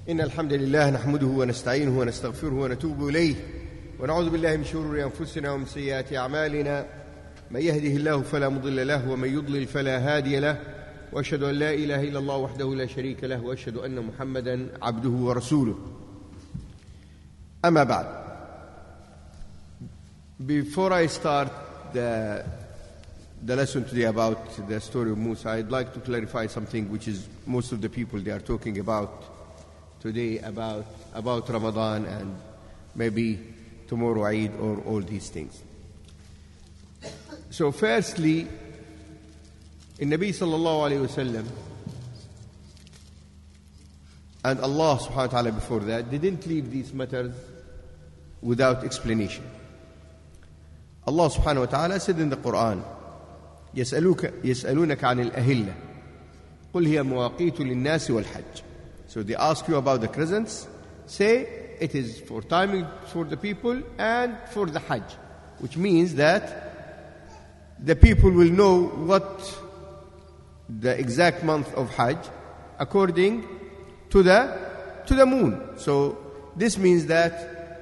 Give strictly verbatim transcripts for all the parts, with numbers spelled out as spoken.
إن الحمد لله نحمده ونستعينه ونستغفره ونتوب إليه ونعوذ بالله من شرور أنفسنا ومن سيئات أعمالنا. من يهده الله فلا مضل له ومن يضلل فلا هادي له، وأشهد أن لا إله إلا الله وحده لا شريك له، وأشهد أن محمدا عبده ورسوله. أما بعد, before I start the the lesson today about the story of Musa, I'd like to clarify something which is most of the people they are talking about today about about Ramadan and maybe tomorrow Eid or all these things. So firstly, in Nabi sallallahu alayhi wasallam and Allah subhanahu wa ta'ala before that, they didn't leave these matters without explanation. Allah subhanahu wa ta'ala said in the Quran, يسألوك يسألونك عن الأهلة قل هي مواقيت للناس والحج. So they ask you about the crescents, say it is for timing for the people and for the Hajj, which means that the people will know what the exact month of Hajj according to the to the moon. So this means that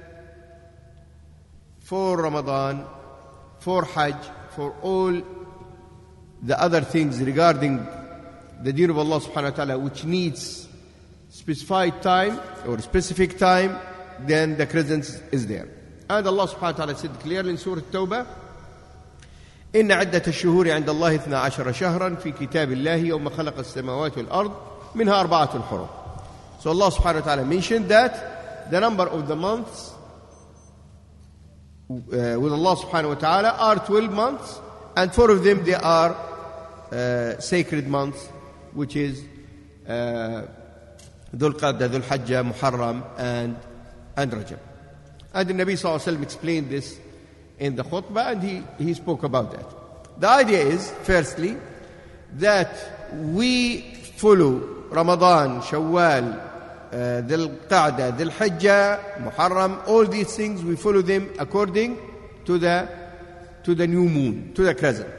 for Ramadan, for Hajj, for all the other things regarding the deen of Allah subhanahu wa ta'ala which needs specified time or specific time, then the crescent is there. And Allah subhanahu wa ta'ala said clearly in Surah Tawbah, إن عدة الشهور عند الله اثنا عشر شهرا في كتاب الله يوم خلق السماوات والأرض منها أربعة حرم. So Allah subhanahu wa ta'ala mentioned that the number of the months uh, with Allah subhanahu wa ta'ala are twelve months, and four of them they are uh, sacred months, which is uh, Dhul Qadda, Dhul Hajjah, Muharram and, and Rajab. And the Nabi sallallahu alayhi wa sallam explained this in the khutbah, and he, he spoke about that. The idea is, firstly, that we follow Ramadan, Shawwal, uh, Dhul Qa'dah, Dhul Hajjah, Muharram, all these things, we follow them according to the, to the new moon, to the crescent.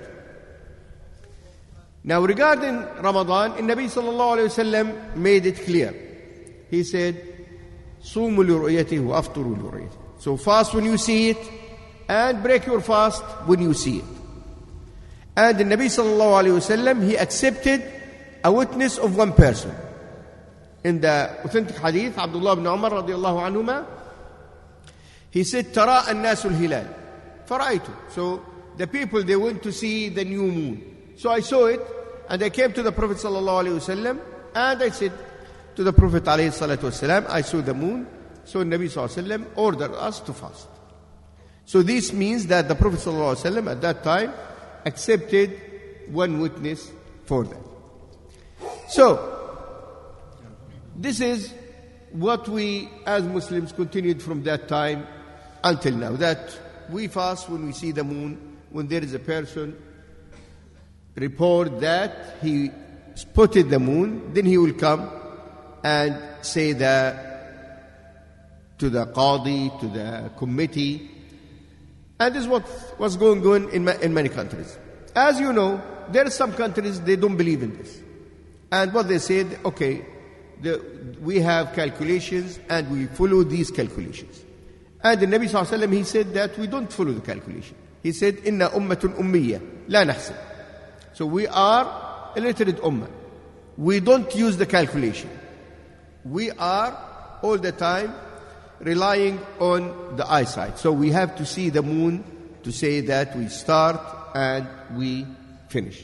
Now regarding Ramadan, the Nabi sallallahu alayhi wa sallam made it clear. He said, صُومُوا لِرُؤْيَتِهِ وَأَفْطُرُوا لِرُؤْيَتِهِ. So fast when you see it, and break your fast when you see it. And the Nabi sallallahu alayhi wa sallam, he accepted a witness of one person. In the authentic hadith, Abdullah ibn Umar radiallahu anhuma, he said, تَرَى النَّاسُ الْهِلَالِ فَرَأَيْتُ. So the people, they went to see the new moon. So I saw it, and I came to the Prophet sallallahu alayhi wa sallam, and I said to the Prophet alayhi salatu wasalam, I saw the moon. So Nabi sallallahu alayhi wa sallam ordered us to fast. So this means that the Prophet ﷺ at that time accepted one witness for them. So, this is what we as Muslims continued from that time until now. That we fast when we see the moon, when there is a person report that he spotted the moon, then he will come and say that to the qadi, to the committee. And this is what was going on in, in many countries. As you know, there are some countries, they don't believe in this. And what they said, okay, the, we have calculations and we follow these calculations. And the Nabi sallallahu alayhi wa sallam, he said that we don't follow the calculation. He said, إِنَّا أُمَّةٌ أُمِّيَّةٌ لَا نَحْسِبُ. So we are illiterate ummah. We don't use the calculation. We are all the time relying on the eyesight. So we have to see the moon to say that we start and we finish.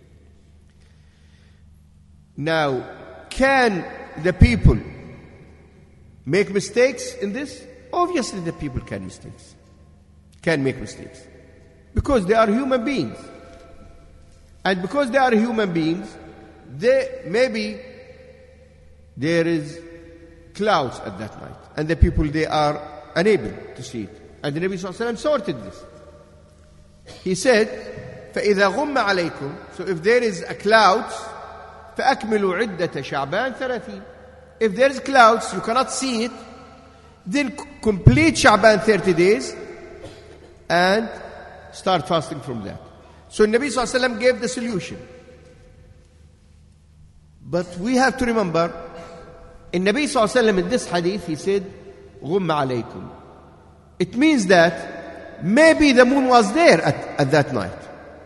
Now, can the people make mistakes in this? Obviously the people can mistakes. Can make mistakes. Because they are human beings. And because they are human beings, they maybe there is clouds at that night, and the people, they are unable to see it. And the Nabi sallallahu alayhi wa sallam sorted this. He said, فَإِذَا غُمَّ عَلَيْكُمْ. So if there is a cloud, فَأَكْمِلُوا عِدَّةَ شَعْبَانَ ثَلَاثِينَ. If there is clouds, you cannot see it, then complete Sha'ban thirty days and start fasting from that. So Nabi sallallahu alayhi wa sallam gave the solution. But we have to remember, In Nabi Sallallahu Alaihi Wasallam, in this hadith, he said, غُمَّ عَلَيْكُمْ. It means that maybe the moon was there at, at that night.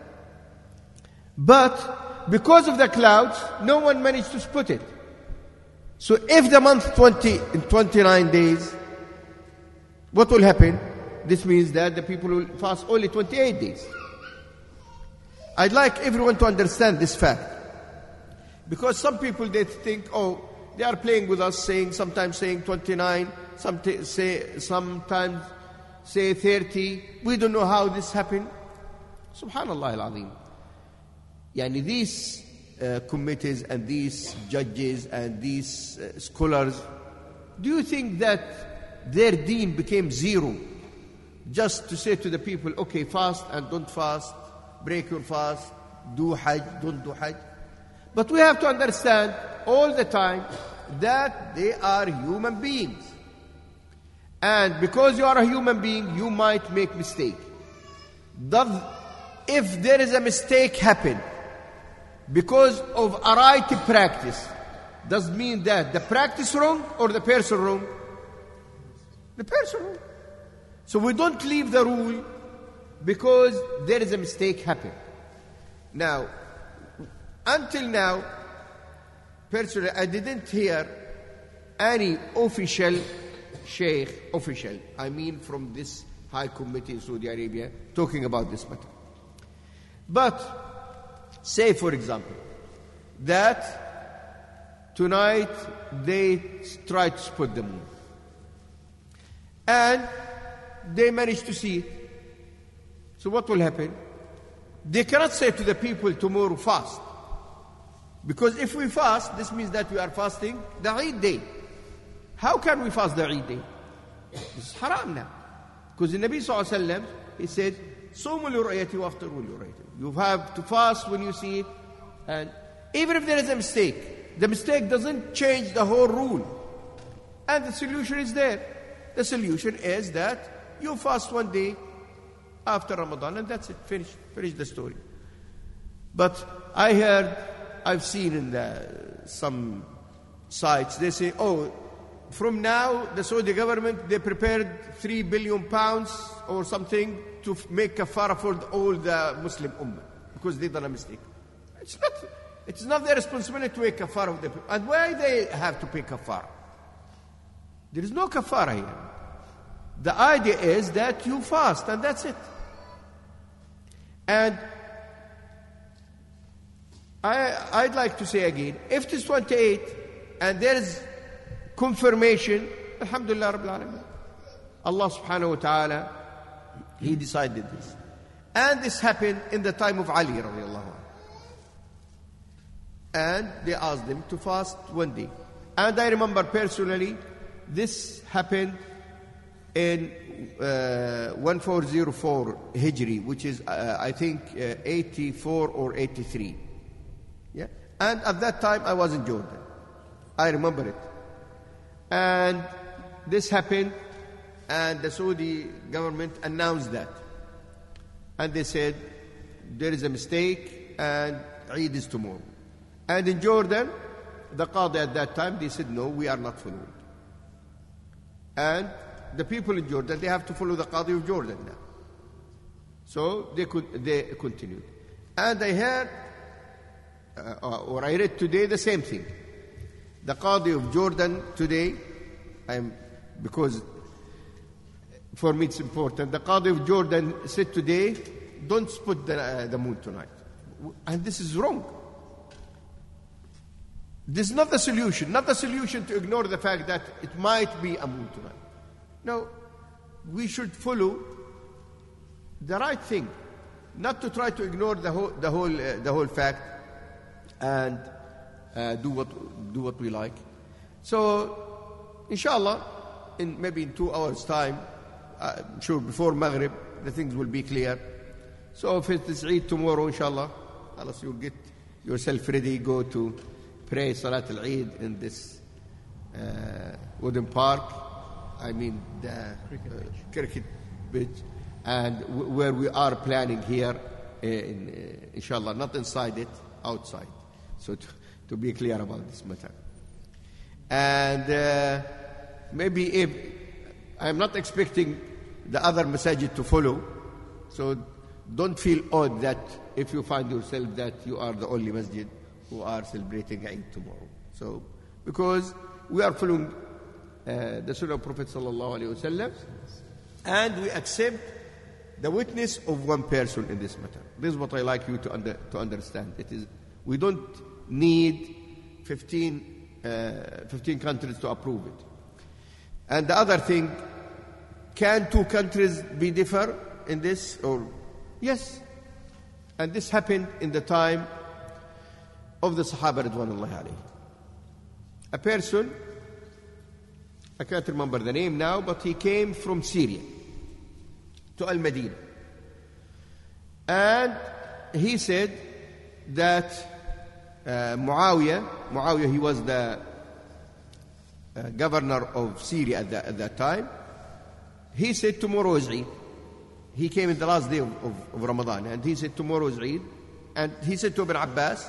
But because of the clouds, no one managed to spot it. So if the month twenty, in twenty-nine days, what will happen? This means that the people will fast only twenty-eight days. I'd like everyone to understand this fact. Because some people, they think, oh, they are playing with us, saying sometimes saying twenty-nine, some t- say, sometimes say thirty. We don't know how this happened. Subhanallah al-Azim. Yani these uh, committees and these judges and these uh, scholars, do you think that their deen became zero just to say to the people, okay, fast and don't fast, break your fast, do hajj, don't do hajj? But we have to understand all the time that they are human beings. And because you are a human being, you might make mistake. Does, if there is a mistake happen because of a right practice, does it mean that the practice wrong or the person wrong? The person wrong. So we don't leave the rule because there is a mistake happen. Now, until now, personally, I didn't hear any official sheikh, official, I mean from this high committee in Saudi Arabia, talking about this matter. But, say for example, that tonight they try to spot the moon. And they manage to see it. So what will happen? They cannot say to the people tomorrow fast. Because if we fast, this means that we are fasting the Eid day. How can we fast the Eid day? This is haram now. Because the Nabi Sallallahu Alaihi Wasallam, he said, صوموا لرؤيتي وافطروا لرؤيتي. You have to fast when you see it. And even if there is a mistake, the mistake doesn't change the whole rule. And the solution is there. The solution is that you fast one day after Ramadan and that's it. Finish. Finish the story. But I heard, I've seen in the, some sites, they say, oh, from now the Saudi government, they prepared three billion pounds or something to make kafara for all the Muslim ummah because they done a mistake. It's not, it's not their responsibility to make kafara of the people. And why they have to pay kafara? There is no kafara here. The idea is that you fast and that's it. And I, I'd like to say again, if it is twenty-eight and there is confirmation, Alhamdulillah Rabbil Alameen. Allah subhanahu wa ta'ala, He decided this. And this happened in the time of Ali radiallahu anhu. And they asked them to fast one day. And I remember personally, this happened in uh, one four zero four Hijri, which is, uh, I think, uh, eighty-four or eighty-three. Yeah? And at that time, I was in Jordan. I remember it. And this happened, and the Saudi government announced that. And they said, there is a mistake, and Eid is tomorrow. And in Jordan, the Qadi at that time, they said, no, we are not following. And the people in Jordan, they have to follow the Qadi of Jordan now. So they could, they continued. And I heard, uh, or I read today the same thing. The Qadi of Jordan today, I'm, because for me it's important, the Qadi of Jordan said today, don't spot the, uh, the moon tonight. And this is wrong. This is not the solution, not the solution to ignore the fact that it might be a moon tonight. No, we should follow the right thing, not to try to ignore the whole, the whole, uh, the whole fact and uh, do what do what we like. So, inshallah, in maybe in two hours' time, uh, I'm sure before Maghrib, the things will be clear. So, if it is Eid tomorrow, inshallah, unless you'll get yourself ready, go to pray Salat al-Eid in this uh, wooden park. I mean the cricket, uh, cricket pitch, and w- where we are planning here, uh, in, uh, inshallah, not inside it, outside. So to, to be clear about this matter. And uh, maybe if I'm not expecting the other masajid to follow, so don't feel odd that if you find yourself that you are the only masjid who are celebrating Eid tomorrow. So, because we are following uh, the Sunnah of Prophet sallallahu alaihi wasallam, and we accept the witness of one person in this matter. This is what I like you to under, to understand. It is we don't need fifteen, uh, fifteen countries to approve it. And the other thing, can two countries be differ in this? Or yes. And this happened in the time of the Sahaba Ridwanullahi alayhi. A person, I can't remember the name now, but he came from Syria to Al-Madinah. And he said that uh, Muawiyah, Muawiyah, he was the uh, governor of Syria at, the, at that time. He said tomorrow is Eid. He came in the last day of, of, of Ramadan, and he said tomorrow is Eid. And he said to Ibn Abbas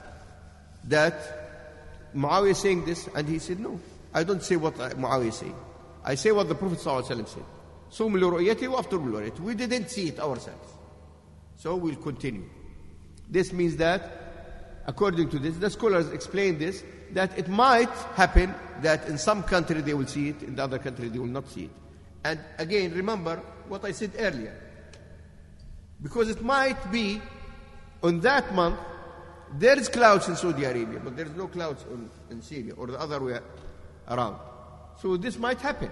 that Muawiyah is saying this, and he said, no, I don't say what Muawiyah is saying. I say what the Prophet ﷺ said. So we didn't see it ourselves. So we'll continue. This means that, according to this, the scholars explain this, that it might happen that in some country they will see it, in the other country they will not see it. And again, remember what I said earlier. Because it might be on that month, there is clouds in Saudi Arabia, but there is no clouds on, in Syria, or the other way around. So this might happen.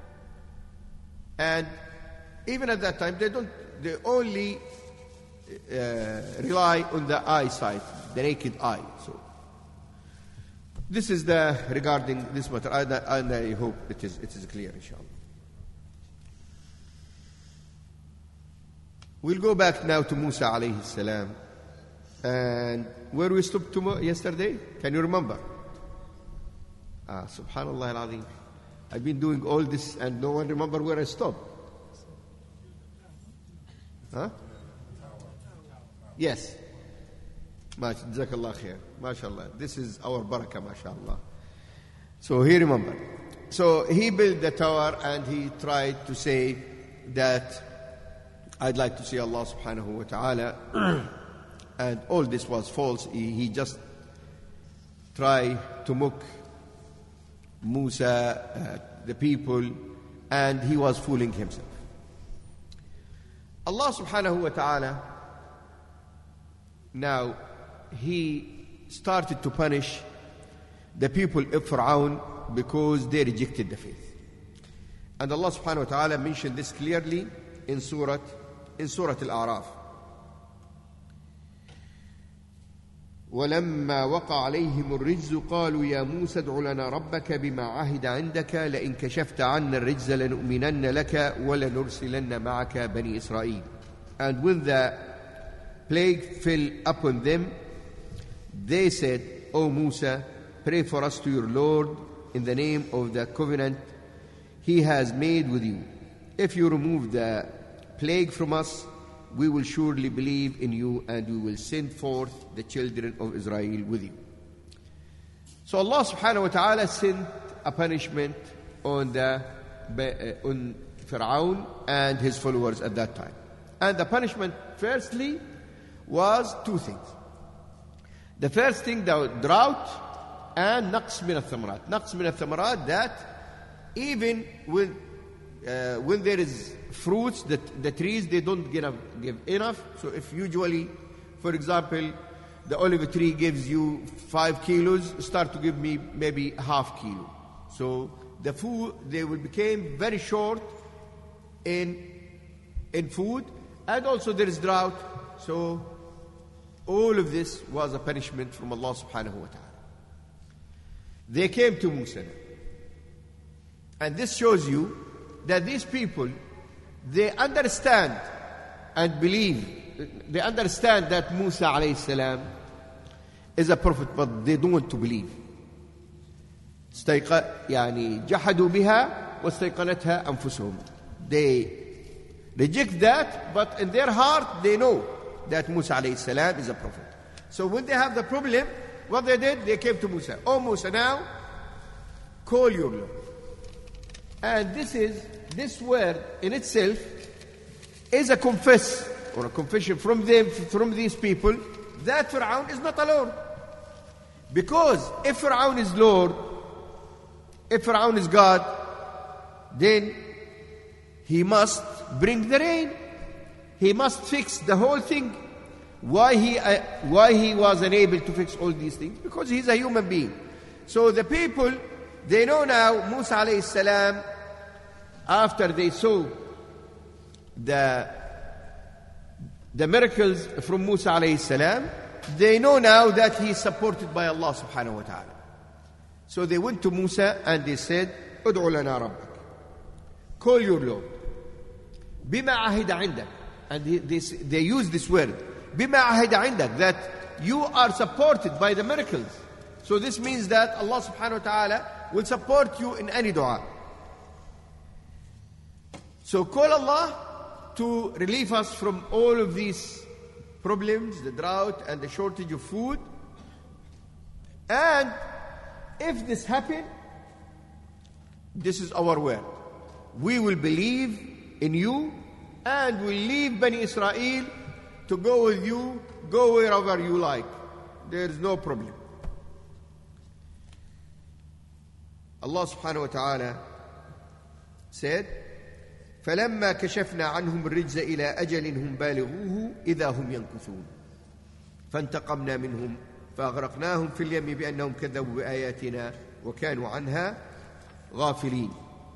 And even at that time, they don't, they only uh, rely on the eyesight, the naked eye. So this is the regarding this matter, and I, and I hope it is it is clear, inshallah. We'll go back now to Musa alayhi salam, and where we stopped tomorrow, yesterday. Can you remember? Ah, Subhanallah al-Azim. I've been doing all this and no one remember where I stopped. Huh? Yes. Jazakallah khair. MashaAllah. This is our barakah, MashaAllah. So he remembered. So he built the tower and he tried to say that I'd like to see Allah subhanahu wa ta'ala. And all this was false. He, he just tried to mock Musa, uh, the people, and he was fooling himself. Allah subhanahu wa ta'ala, now, he started to punish the people of Fir'aun because they rejected the faith. And Allah subhanahu wa ta'ala mentioned this clearly in Surah, in Surah Al-A'raf. ولما وقع عليهم الرجز قالوا يا موسى ادع لنا ربك بما عهد عندك لئن كشفت عنا الرجز لنؤمنن لك ولنرسلن معك بني إسرائيل. And when the plague fell upon them, they said, O Musa, pray for us to your Lord in the name of the covenant he has made with you. If you remove the plague from us, we will surely believe in you and we will send forth the children of Israel with you. So Allah subhanahu wa ta'ala sent a punishment on the on Fir'aun and his followers at that time. And the punishment firstly was two things. The first thing, the drought and naqs min al-thamarat. Naqs min al-thamarat, that even when Uh, when there is fruits, that the trees, they don't give, give enough. So if usually, for example, the olive tree gives you five kilos, start to give me maybe half kilo. So the food, they will become very short in, in food. And also there is drought. So all of this was a punishment from Allah subhanahu wa ta'ala. They came to Musa. And this shows you that these people, they understand and believe, they understand that Musa alayhi salam is a prophet, but they don't want to believe. يعني جحدوا بها واستيقنتها أنفسهم. They reject that, but in their heart they know that Musa alayhi salam is a prophet. So when they have the problem, what they did, they came to Musa. Oh Musa, now call your Lord. And this is, this word in itself is a confess, or a confession from them, from these people, that Fir'aun is not a Lord. Because if Fir'aun is Lord, if Fir'aun is God, then he must bring the rain. He must fix the whole thing. Why he, uh, why he was unable to fix all these things? Because he's a human being. So the people, they know now, Musa alayhi salam, after they saw the, the miracles from Musa alayhi salam, they know now that he is supported by Allah subhanahu wa ta'ala. So they went to Musa and they said, Ud'u lana rabbak. Call your Lord. Bima ahida indak. And they, they, they use this word. Bima ahida indak. That you are supported by the miracles. So this means that Allah subhanahu wa ta'ala will support you in any dua. So call Allah to relieve us from all of these problems, the drought and the shortage of food. And if this happens, this is our word. We will believe in you and will leave Bani Israel to go with you, go wherever you like. There is no problem. Allah subhanahu wa ta'ala said, فَلَمَّا كَشَفْنَا عَنْهُمْ الرِّجْزَ إِلَىٰ أَجَلٍ هُمْ بَالِغُوهُ إِذَا هُمْ يَنكُثُونَ فَانْتَقَمْنَا مِنْهُمْ فَأَغْرَقْنَاهُمْ فِي الْيَمِّ بِأَنَّهُمْ كَذَّبُوا بِآيَاتِنَا وَكَانُوا عَنْهَا غَافِلِينَ.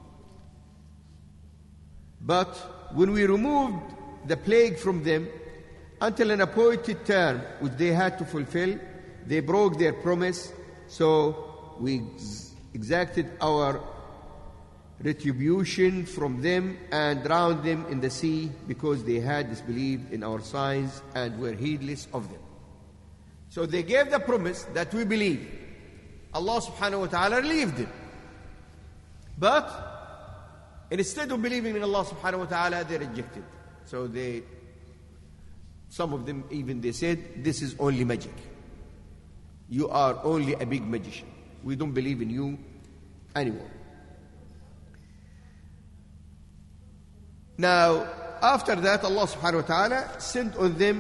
But when we removed the plague from them until an appointed term which they had to fulfill, they broke their promise, so we exacted our retribution from them and drowned them in the sea because they had disbelieved in our signs and were heedless of them. So they gave the promise that we believe. Allah subhanahu wa ta'ala relieved them. But instead of believing in Allah subhanahu wa ta'ala, they rejected. So they, some of them even they said, this is only magic. You are only a big magician. We don't believe in you anymore. Now, after that, Allah subhanahu wa ta'ala sent on them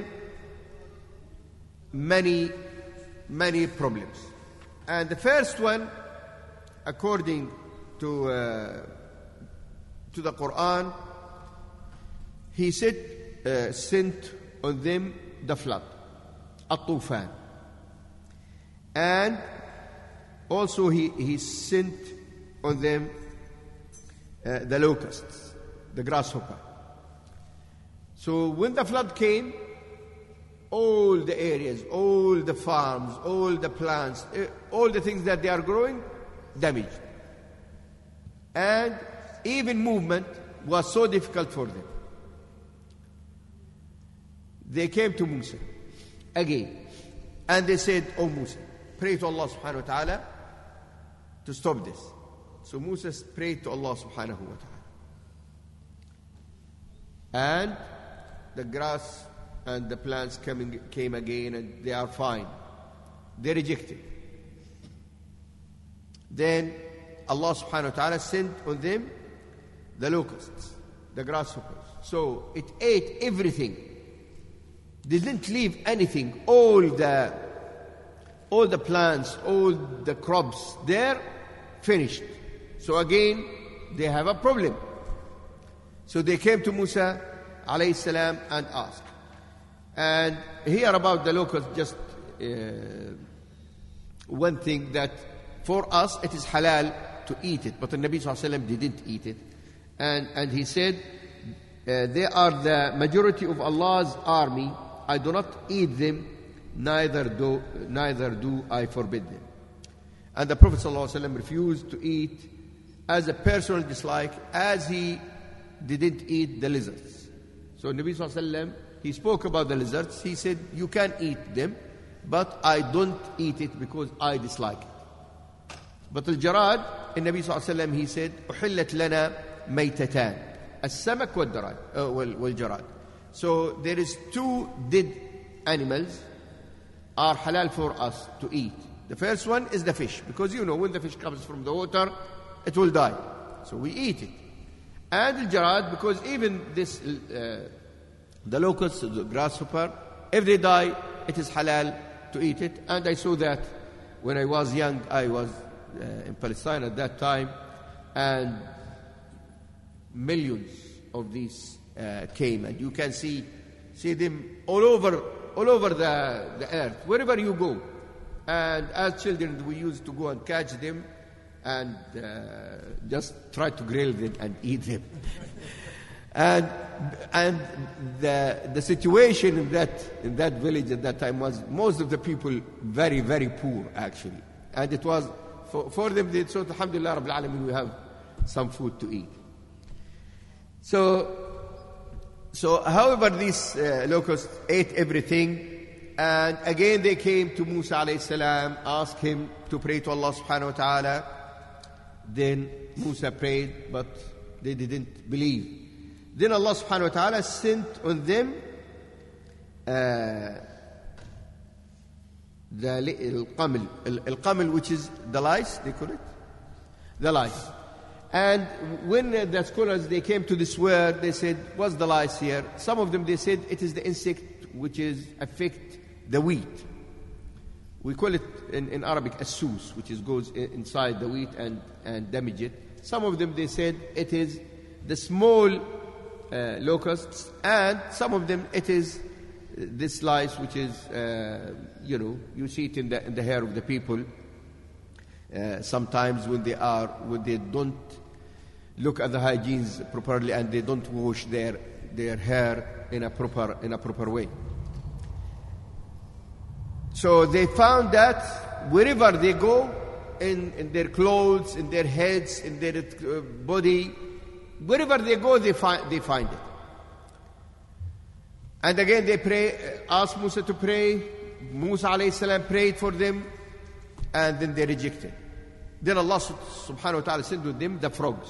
many, many problems. And the first one, according to, uh, to the Quran, He said, uh, sent on them the flood, at-tufan. And also he, he sent on them uh, the locusts, the grasshopper. So when the flood came, all the areas, all the farms, all the plants, all the things that they are growing, damaged. And even movement was so difficult for them. They came to Musa again, and they said, "Oh Musa, pray to Allah subhanahu wa ta'ala to stop this." So Musa prayed to Allah subhanahu wa ta'ala. And the grass and the plants coming, came again, and they are fine. They rejected. Then Allah subhanahu wa ta'ala sent on them the locusts, the grasshoppers. So it ate everything. They didn't leave anything. All the, all the plants, all the crops, they're finished. So again, they have a problem. So they came to Musa alayhi salam and asked. And here about the locusts, just uh, one thing that for us it is halal to eat it, but the Nabi sallallahu alayhi wa sallam didn't eat it. And, and he said, uh, they are the majority of Allah's army. I do not eat them, neither do, neither do I forbid them. And the Prophet ﷺ refused to eat as a personal dislike, as he didn't eat the lizards. So Nabi ﷺ, he spoke about the lizards. He said, you can eat them, but I don't eat it because I dislike it. But al-jarad, in Nabi ﷺ, he said, أُحِلَّتْ لَنَا مَيْتَتَانِ السَّمَكْ وَالْجَرَاد. So there is two dead animals are halal for us to eat. The first one is the fish, because you know when the fish comes from the water, it will die. So we eat it. And the jarad, because even this, uh, the locust, the grasshopper, if they die, it is halal to eat it. And I saw that when I was young. I was uh, in Palestine at that time, and millions of these uh, came, and you can see see them all over all over the, the earth, wherever you go. And as children, we used to go and catch them and uh, just try to grill them and eat them. and and the the situation in that in that village at that time was most of the people very very poor actually, and it was for, for them they thought, alhamdulillah rabbil alamin, we have some food to eat. So. So, however, these uh, locusts ate everything, and again they came to Musa alayhi salam, asked him to pray to Allah subhanahu wa ta'ala. Then Musa prayed, but they didn't believe. Then Allah subhanahu wa ta'ala sent on them uh, the al-qamal, al-qamal, which is the lice, they call it, the lice. And when uh, the scholars, they came to this word, they said, what's the lice here? Some of them, they said, it is the insect which is affect the wheat. We call it in, in Arabic as-sus, which is goes in, inside the wheat and, and damage it. Some of them, they said, it is the small uh, locusts, and some of them, it is this lice, which is, uh, you know, you see it in the, in the hair of the people. Uh, sometimes when they are, when they don't look at the hygienes properly and they don't wash their their hair in a proper in a proper way. So they found that wherever they go, in, in their clothes, in their heads, in their uh, body, wherever they go, they find they find it. And again they pray, asked Musa to pray. Musa alayhi salam prayed for them, and then they rejected. Then Allah subhanahu wa ta'ala sent to them the frogs.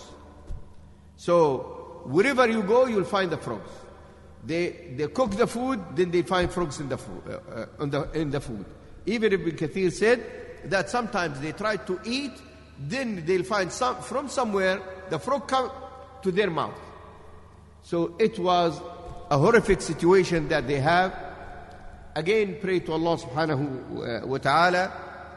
So wherever you go, you'll find the frogs. They they cook the food, then they find frogs in the food. Uh, uh, in the in the food. Even Ibn Kathir said that sometimes they try to eat, then they'll find some from somewhere the frog come to their mouth. So it was a horrific situation that they have. Again, pray to Allah subhanahu wa ta'ala.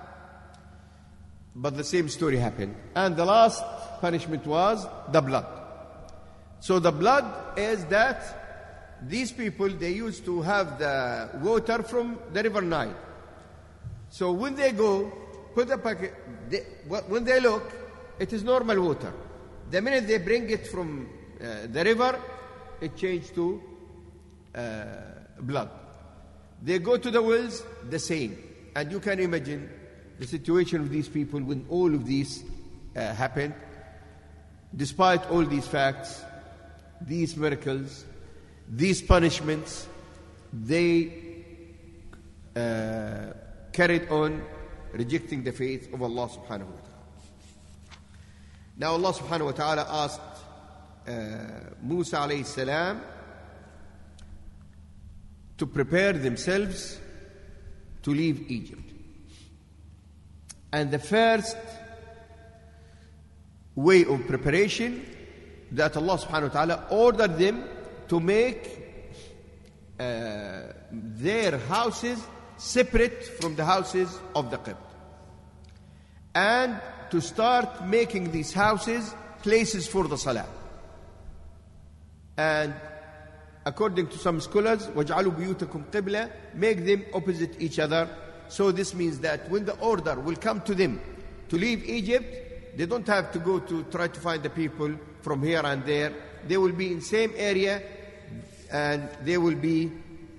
But the same story happened. And the last punishment was the blood. So the blood is that these people, they used to have the water from the river Nile. So when they go, put the bucket, they, when they look, it is normal water. The minute they bring it from uh, the river, it changed to uh, blood. They go to the wells, the same. And you can imagine the situation of these people when all of these uh, happened. Despite all these facts, these miracles, these punishments, they uh, carried on rejecting the faith of Allah subhanahu wa ta'ala. Now Allah subhanahu wa ta'ala asked uh, Musa alayhi salam to prepare themselves to leave Egypt. And the first way of preparation that Allah subhanahu wa ta'ala ordered them to make uh, their houses separate from the houses of the Qibt. And to start making these houses places for the salah. And according to some scholars, وَجْعَلُوا بِيُوتَكُمْ قِبْلَةً, make them opposite each other. So this means that when the order will come to them to leave Egypt, they don't have to go to try to find the people from here and there. They will be in same area, and they will be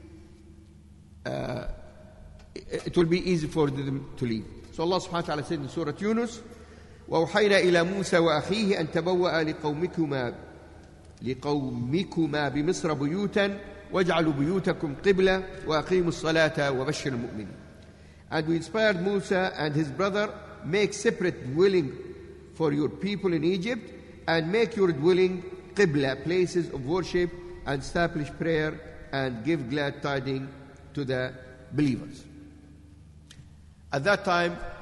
uh, it will be easy for them to leave. So Allah subhanahu wa ta'ala said in Surah Yunus, وَأَوْحَيْنَا إِلَى مُوسَى وَأَخِيهِ أَن تَبَوَّأَ لِقَوْمِكُمَا لِقَوْمِكُمَا بِمِصْرَ بُيُوتًا وَاجْعَلُوا بُيُوتَكُمْ قِبْلَةً وَأَقِيمُوا الصَّلَاةَ وَبَشِّرِ الْمُؤْمِنِينَ. And we inspired Musa and his brother, make separate dwelling for your people in Egypt, and make your dwelling qibla, places of worship, and establish prayer, and give glad tidings to the believers. At that time,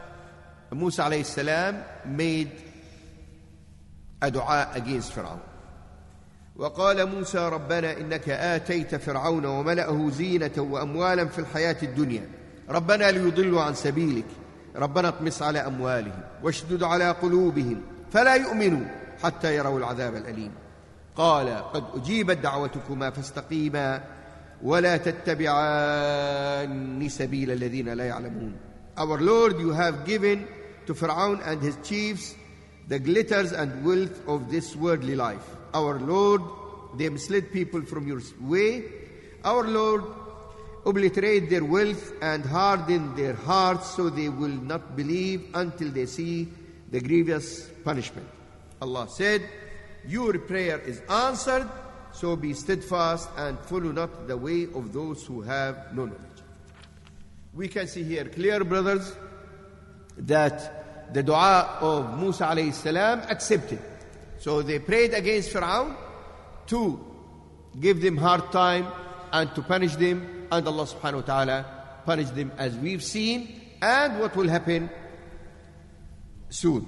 Musa alayhi salam made a dua against Fir'aun. وقال موسى ربنا إنك آتيت فرعون وملأه زينة وأموالا في الحياة الدنيا ربنا ليضلوا عن سبيلك ربنا اطمس على أموالهم واشدد على قلوبهم فلا يؤمنوا حتى يروا العذاب الأليم قال قد أجيبت دعوتكما فاستقيما ولا تتبعان سبيل الذين لا يعلمون. Our Lord, you have given to Fir'aun and his chiefs the glitters and wealth of this worldly life. Our Lord, they misled people from your way. Our Lord, obliterate their wealth and harden their hearts so they will not believe until they see the grievous punishment. Allah said, your prayer is answered, so be steadfast and follow not the way of those who have no knowledge. We can see here clear, brothers, that the dua of Musa alayhi salam accepted. So they prayed against Fir'aun to give them hard time and to punish them, and Allah subhanahu wa ta'ala punished them as we've seen, and what will happen soon.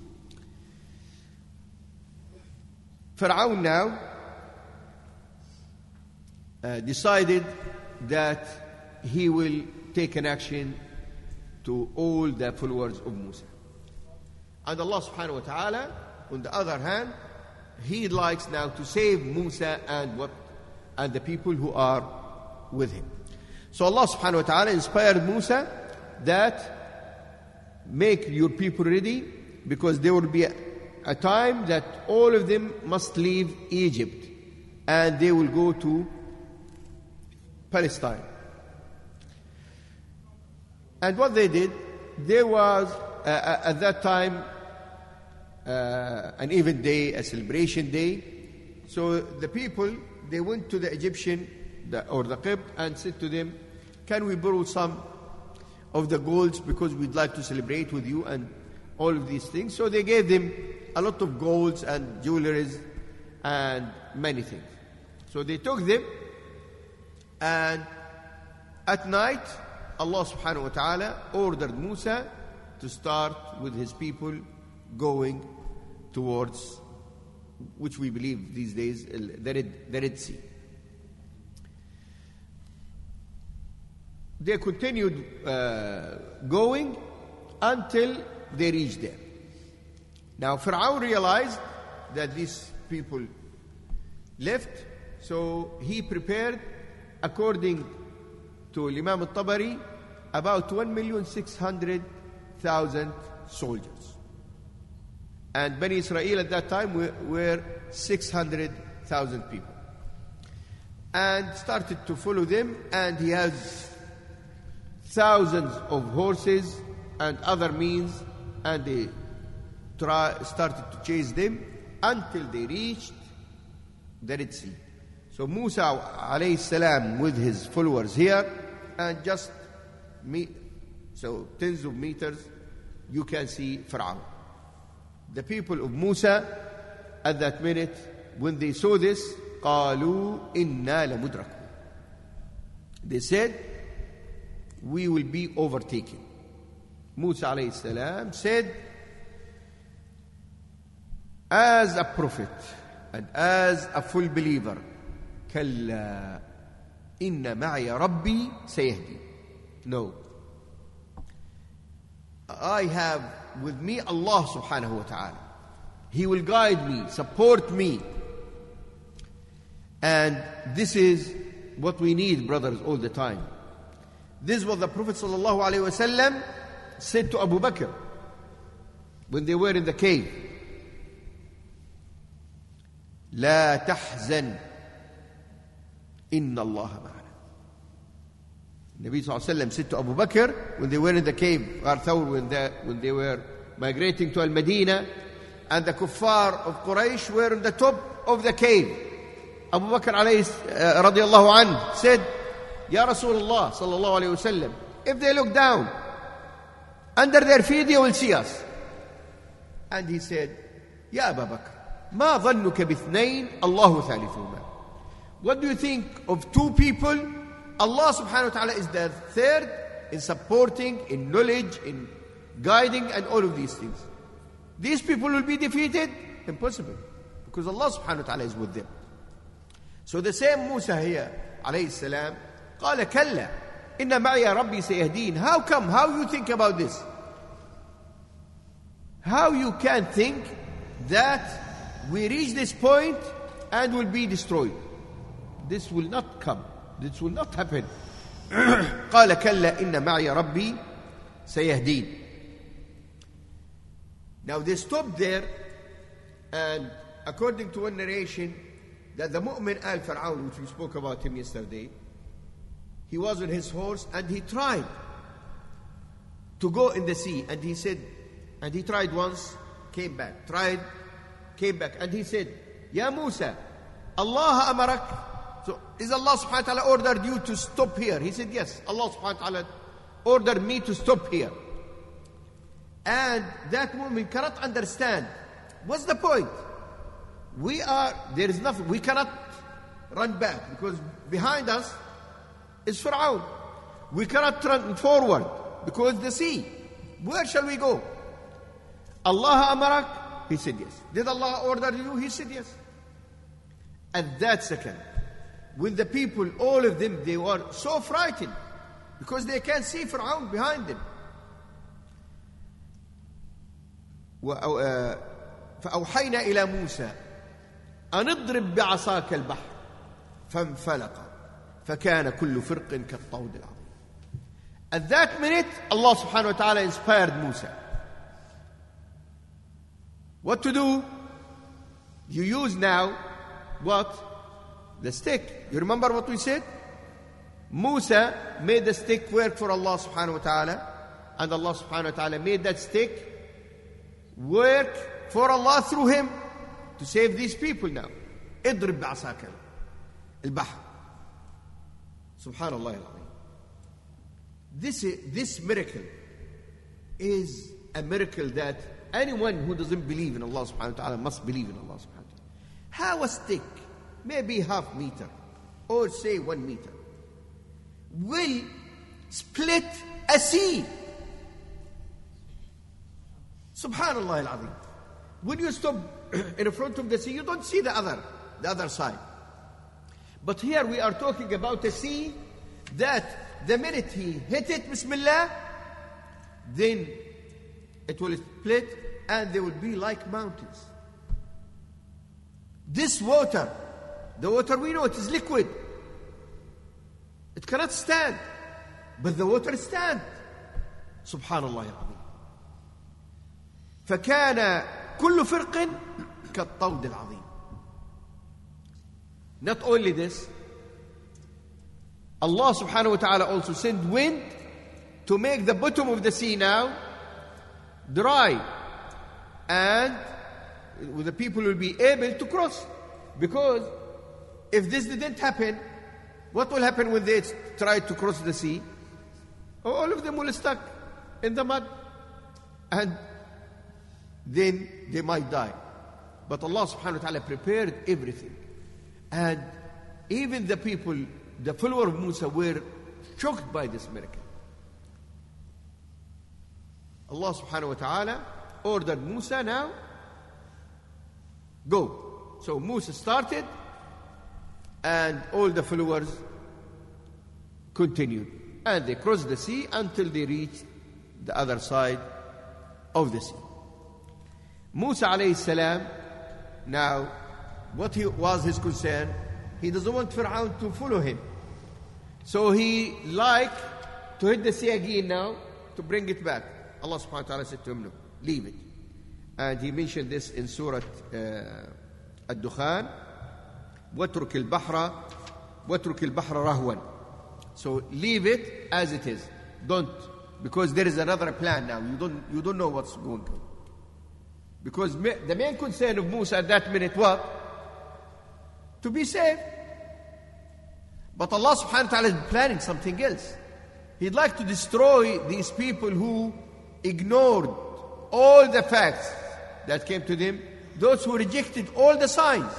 Fir'aun now uh, decided that he will take an action to all the followers of Musa. And Allah subhanahu wa ta'ala, on the other hand, He likes now to save Musa and what and the people who are with him. So Allah subhanahu wa ta'ala inspired Musa that make your people ready, because there will be a, a time that all of them must leave Egypt and they will go to Palestine. And what they did, there was uh, at that time Uh, an event day, a celebration day. So the people, they went to the Egyptian the, or the Qibt and said to them, can we borrow some of the golds because we'd like to celebrate with you and all of these things. So they gave them a lot of golds and jewelries and many things. So they took them, and at night Allah subhanahu wa ta'ala ordered Musa to start with his people going towards, which we believe these days, the Red, the Red Sea. They continued uh, going until they reached there. Now Fir'aun realized that these people left, so he prepared, according to Imam al-Tabari, about one million six hundred thousand soldiers. And Bani Israel at that time were, were six hundred thousand people. And started to follow them, and he has thousands of horses and other means, and they try, started to chase them until they reached the Red Sea. So Musa alayhi salam with his followers here, and just me, so tens of meters, you can see Fir'aun. The people of Musa at that minute, when they saw this, قالوا إنا لمدركون. They said, we will be overtaken. Musa alayhi salam said, as a prophet and as a full believer, كلا إن معي ربي سيهدي. No. I have with me Allah subhanahu wa ta'ala. He will guide me, support me. And this is what we need, brothers, all the time. This is what the Prophet sallallahu alaihi wasallam said to Abu Bakr when they were in the cave. لا تحزن إن الله معنا. Nabi sallallahu alaihi wasallam said to Abu Bakr when they were in the cave, when they, when they were migrating to Al-Madinah, and the kuffar of Quraysh were on the top of the cave. Abu Bakr alayhi uh, radiallahu anhu said, Ya Rasulullah sallallahu alayhi wasallam, if they look down under their feet, they will see us. And he said, Ya Abu Bakr, ma dhannuka bithnayn Allahu thalithuhuma. What do you think of two people? Allah subhanahu wa ta'ala is the third in supporting, in knowledge, in guiding, and all of these things. These people will be defeated? Impossible. Because Allah subhanahu wa ta'ala is with them. So the same Musa here, alayhi salam, قال كلا إن معي ربي سيهدين. How come? How you think about this? How you can think that we reach this point and will be destroyed? This will not come. This will not happen. قال كلا إن معي ربي سيهدين. Now they stopped there, and according to one narration, that the mu'min al-Fir'aun, which we spoke about him yesterday, he was on his horse and he tried to go in the sea, and he said, and he tried once, came back, tried, came back, and he said, Ya Musa, Allah amarak. So is Allah subhanahu wa ta'ala ordered you to stop here? He said, yes, Allah subhanahu wa ta'ala ordered me to stop here. And that woman cannot understand. What's the point? We are, there is nothing, we cannot run back because behind us is Fir'aun. We cannot run forward because the sea. Where shall we go? Allah amarak? He said yes. Did Allah order you? He said yes. At that second, when the people, all of them, they were so frightened because they can't see Fir'aun behind them. فأوحينا إلى موسى أن اضرب بعصاك البحر فانفلق فكان كل فرق كالطود العظيم. At that minute, Allah subhanahu wa ta'ala inspired Musa. What to do? You use now what? The stick. You remember what we said? Musa made the stick work for Allah subhanahu wa ta'ala, and Allah subhanahu wa ta'ala made that stick work for Allah through him to save these people now. اضرب بعصاك البحر. Subhanallah al-Azim. This, this miracle is a miracle that anyone who doesn't believe in Allah subhanahu wa ta'ala must believe in Allah subhanahu wa ta'ala. How a stick, maybe half meter or say one meter, will split a sea. Subhanallah al-Azim. When you stop in front of the sea, you don't see the other, the other side. But here we are talking about a sea that the minute he hit it, Bismillah, then it will split and they will be like mountains. This water, the water we know it is liquid. It cannot stand. But the water stands. Subhanallah al-Azim. فكان كل فرق كالطود العظيم. Not only this, Allah subhanahu wa ta'ala also sent wind to make the bottom of the sea now dry, and the people will be able to cross. Because if this didn't happen, what will happen when they try to cross the sea? All of them will stuck in the mud, and then they might die. But Allah subhanahu wa ta'ala prepared everything. And even the people, the followers of Musa, were shocked by this miracle. Allah subhanahu wa ta'ala ordered Musa now, go. So Musa started, and all the followers continued. And they crossed the sea until they reached the other side of the sea. Musa alayhi salam, now, what he, was his concern? He doesn't want Fir'aun to follow him. So he liked to hit the sea again now, to bring it back. Allah subhanahu wa ta'ala said to him, no, leave it. And he mentioned this in Surah uh, Ad-Dukhan, وَاتْرُكِ الْبَحْرَ وَاتْرُكِ الْبَحْرَ رَهْوًا. So leave it as it is. Don't, because there is another plan now. You don't, you don't know what's going on. Because the main concern of Musa at that minute, what? To be saved. But Allah subhanahu wa ta'ala is planning something else. He'd like to destroy these people who ignored all the facts that came to them, those who rejected all the signs.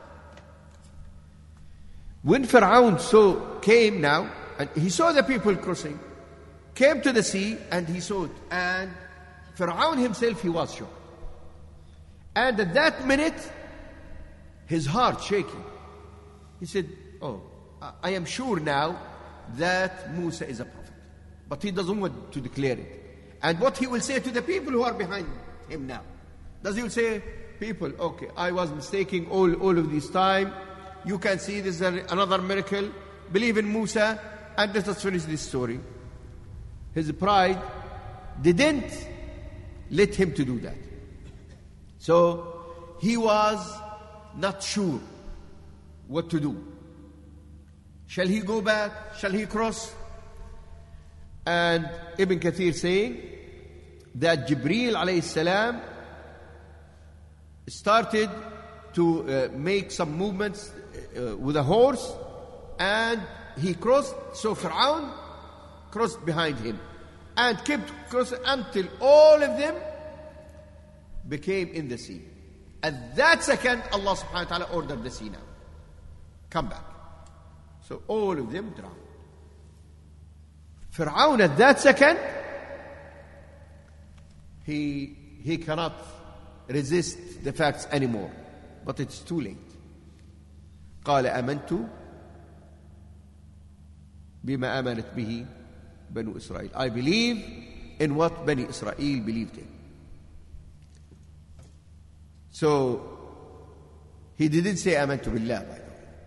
When Fir'aun saw, came now, and he saw the people crossing, came to the sea, and he saw it, and Fir'aun himself, he was shocked. And at that minute, his heart shaking. He said, oh, I am sure now that Musa is a prophet. But he doesn't want to declare it. And what he will say to the people who are behind him now? Does he will say, people, okay, I was mistaken all, all of this time. You can see this is another miracle. Believe in Musa and let us finish this story. His pride didn't let him to do that. So he was not sure what to do. Shall he go back? Shall he cross? And Ibn Kathir saying that Jibreel alayhi salam started to uh, make some movements uh, with a horse, and he crossed. So Fir'aun crossed behind him and kept crossing until all of them became in the sea. At that second, Allah subhanahu wa ta'ala ordered the sea now, come back. So all of them drowned. Fir'aun at that second, he, he cannot resist the facts anymore. But it's too late. قال آمنت بما آمنت به بنو إسرائيل. I believe in what Bani Israel believed in. So he didn't say آمنت بالله, by the way.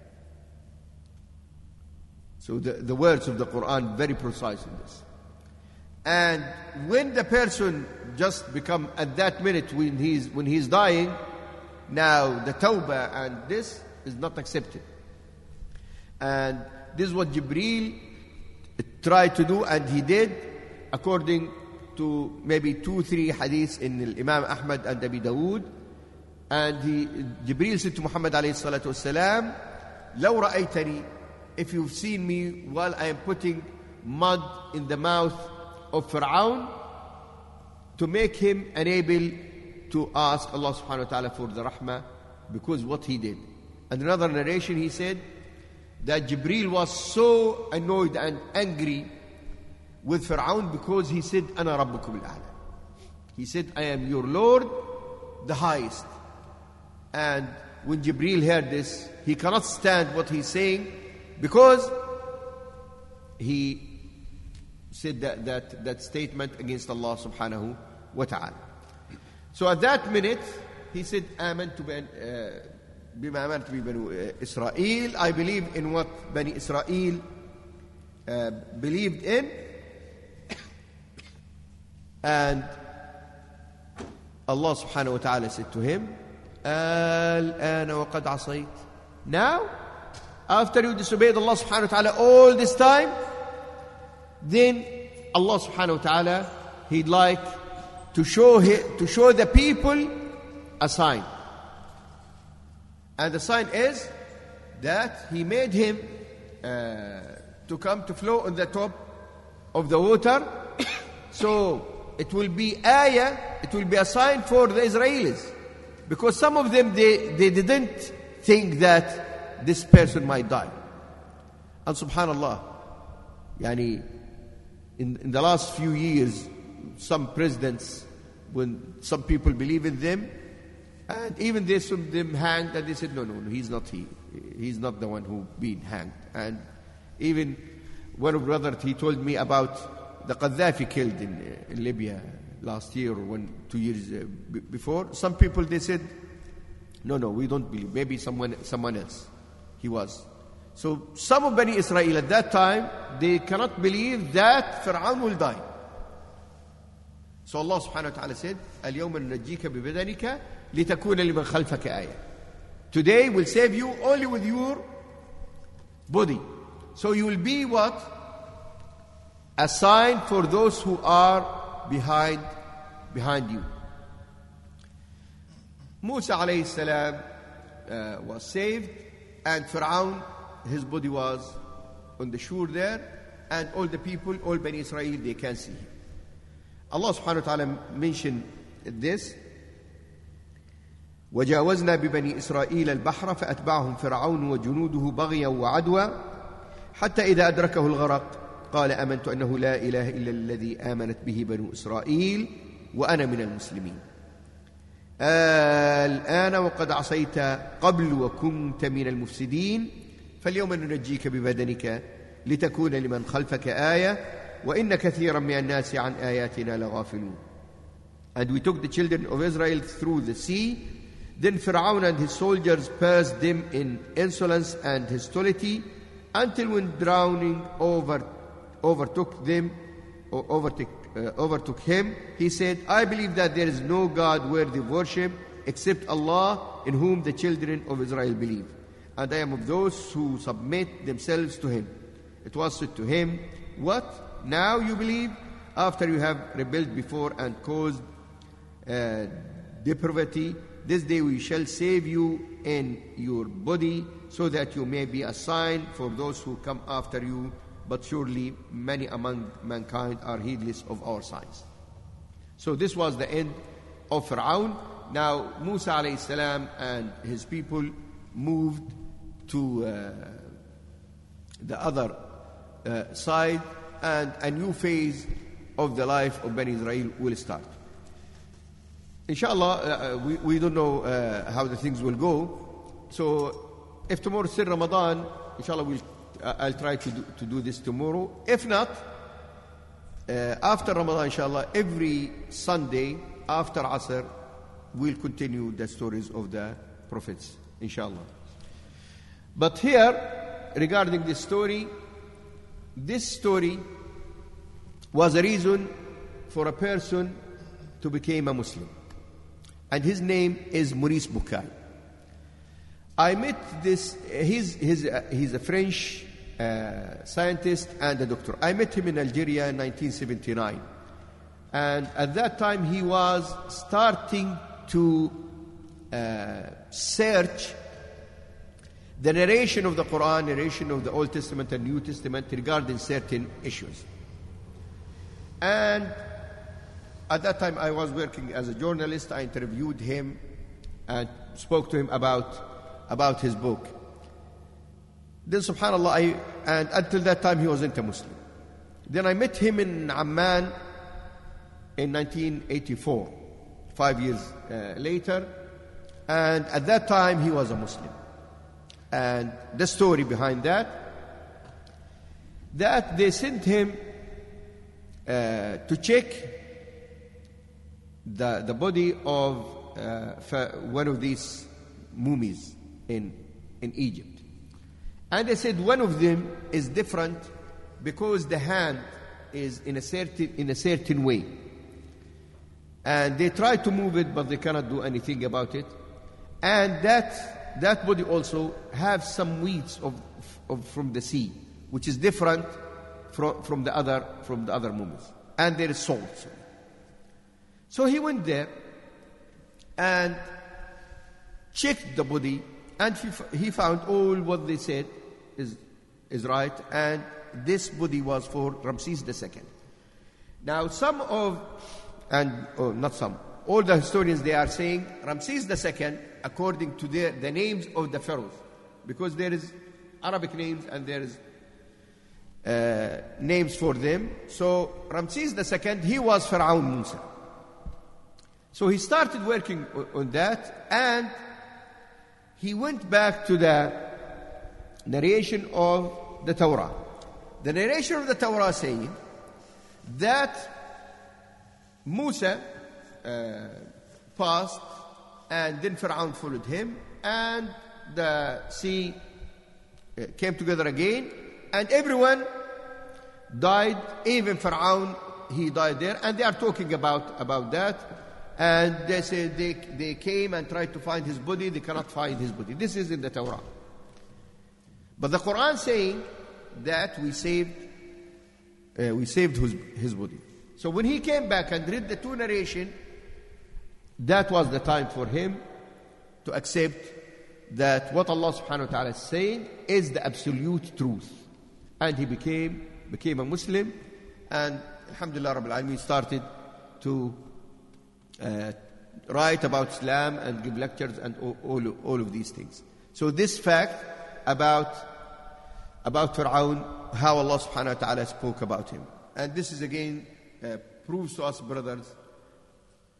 So the, the words of the Quran very precise in this. And when the person just become at that minute when he's when he's dying, now the tawbah and this is not accepted. And this is what Jibreel tried to do, and he did, according to maybe two, three hadiths in Imam Ahmad and Abi Dawood. And he, Jibreel said to Muhammad alayhi salatu wasalam, لو رأيتني, if you've seen me while I am putting mud in the mouth of Fir'aun to make him unable to ask Allah subhanahu wa ta'ala for the rahmah because what he did. And another narration he said that Jibreel was so annoyed and angry with Fir'aun because he said أنا ربكم الأعلى. He said, I am your Lord, the highest. And when Jibreel heard this, he cannot stand what he's saying because he said that, that, that statement against Allah subhanahu wa ta'ala. So at that minute, he said, آمنت بما آمنت ببنو إسرائيل. I believe in what Bani Israel uh, believed in. And Allah subhanahu wa ta'ala said to him, الآن وقد عصيت. Now, after you disobeyed Allah subhanahu wa ta'ala all this time, then Allah subhanahu wa ta'ala, He'd like to show him, to show the people a sign. And the sign is that He made him uh, to come to flow on the top of the water. So it will be ayah, it will be a sign for the Israelis. Because some of them, they, they didn't think that this person might die. And subhanallah, yani, in, in the last few years, some presidents, when some people believe in them, and even they saw them hanged, and they said, no, no, no, he's not he. He's not the one who been hanged. And even one of brothers, he told me about the Gaddafi killed in, in Libya last year or one, two years uh, b- before. Some people, they said, no, no, we don't believe. Maybe someone, someone else. He was. So some of Bani Israel at that time, they cannot believe that Fir'aun will die. So Allah subhanahu wa ta'ala said, اليوم ننجيك ببدنك لتكون لمن خلفك آية. Today we'll save you only with your body. So you will be what? A sign for those who are behind behind you. Musa alayhi salam uh, was saved, and Fir'aun, his body was on the shore there, and all the people, all Bani Israel, they can see him. Allah subhanahu wa ta'ala mentioned this. وجاوزنا ببني إسرائيل البحر فأتبعهم فرعون وجنوده بغيا وعدوا حتى إذا أدركه الغرق قال آمنت أنه لا إله إلا الذي آمنت به بنو إسرائيل وأنا من المسلمين. الآن وقد عصيت قبل وكنت من المفسدين فاليوم ننجيك ببدنك لتكون لمن خلفك آية وإن كثيرا من الناس عن آياتنا لغافلون. And we took the children of Israel through the sea. Then Pharaoh and his soldiers passed them in insolence and hostility until when drowning over, overtook them or overtook, uh, overtook him, he said, I believe that there is no God worthy of worship except Allah, in whom the children of Israel believe. And I am of those who submit themselves to him. It was said to him, what? Now you believe? After you have rebelled before and caused uh, depravity, this day we shall save you in your body, so that you may be a sign for those who come after you. But surely many among mankind are heedless of our signs. So this was the end of Fir'aun. Now Musa alayhi salam and his people moved to uh, the other uh, side, and a new phase of the life of Bani Israel will start. Inshallah, uh, we, we don't know uh, how the things will go. So if tomorrow is still Ramadan, inshallah, we'll, uh, I'll try to do, to do this tomorrow. If not, uh, after Ramadan, inshallah, every Sunday after Asr, we'll continue the stories of the prophets, inshallah. But here, regarding this story, this story was a reason for a person to become a Muslim. And his name is Maurice Bucaille. I met this, he's, he's, uh, he's a French uh, scientist and a doctor. I met him in Algeria in nineteen seventy-nine. And at that time he was starting to uh, search the narration of the Quran, narration of the Old Testament and New Testament regarding certain issues. And at that time I was working as a journalist. I interviewed him and spoke to him about, about his book. Then subhanAllah, I, and until that time he wasn't a Muslim. Then I met him in Amman in nineteen eighty-four, five years uh, later. And at that time he was a Muslim. And the story behind that, that they sent him uh, to check the, the body of uh, one of these mummies in, in Egypt. And they said one of them is different because the hand is in a certain, in a certain way. And they try to move it, but they cannot do anything about it. And that, that body also has some weeds of, of, from the sea, which is different from, from, the other, from the other mummies. And there is salt. So he went there and checked the body, and he, he found all what they said is, is right, and this body was for Ramses the Second. Now some of, and oh, not some, all the historians, they are saying Ramses the Second, according to their, the names of the pharaohs, because there is Arabic names and there is uh, names for them. So Ramses the Second, he was Pharaoh Musa. So he started working on that, and he went back to the narration of the Torah. The narration of the Torah saying that Musa uh, passed, and then Pharaoh followed him, and the sea uh, came together again, and everyone died, even Pharaoh, he died there, and they are talking about, about that. And they said they, they came and tried to find his body. They cannot find his body. This is in the Torah. But the Quran saying that we saved, uh, we saved his, his body. So when he came back and read the two narration, that was the time for him to accept that what Allah subhanahu wa ta'ala is saying is the absolute truth. And he became, became a Muslim. And alhamdulillah Rabbil Alameen started to Uh, write about Islam and give lectures and all, all, all of these things. So this fact about about Fir'aun, how Allah subhanahu wa ta'ala spoke about him. And this is again uh, proves to us, brothers,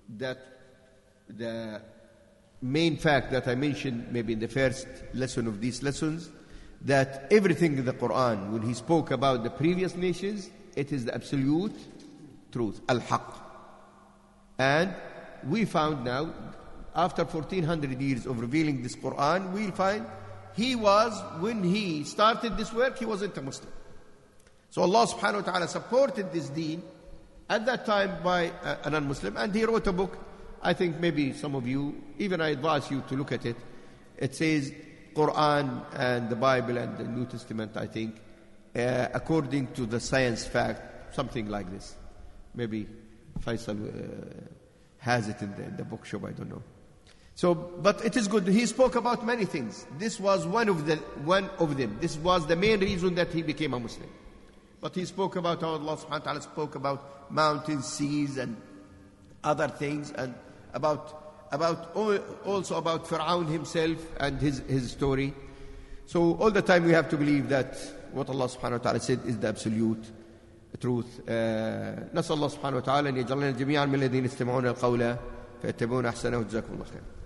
that the main fact that I mentioned maybe in the first lesson of these lessons, that everything in the Quran, when he spoke about the previous nations, it is the absolute truth, al-haq. And we found now, after fourteen hundred years of revealing this Quran, we'll find he was, when he started this work, he wasn't a Muslim. So Allah subhanahu wa ta'ala supported this deen at that time by a, a non-Muslim, and he wrote a book. I think maybe some of you, even I advise you to look at it. It says Quran and the Bible and the New Testament, I think, uh, according to the science fact, something like this. Maybe Faisal uh, has it in the, in the bookshop, I don't know. So, but it is good. He spoke about many things. This was one of the one of them. This was the main reason that he became a Muslim. But he spoke about how Allah subhanahu wa ta'ala spoke about mountains, seas, and other things, and about about also about Fir'aun himself and his his story. So all the time we have to believe that what Allah subhanahu wa ta'ala said is the absolute truth. نسأل الله سبحانه وتعالى أن يجعلنا جميعا من الذين يستمعون القول فيتبعون أحسنه. جزاكم الله خير.